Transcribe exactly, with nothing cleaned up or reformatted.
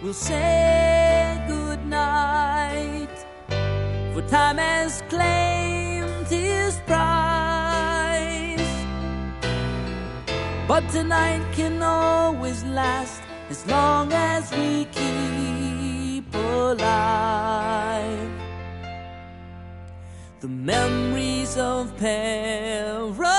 we'll say goodnight, for time has claimed his prize. But tonight can always last as long as we keep alive. The memories of paradise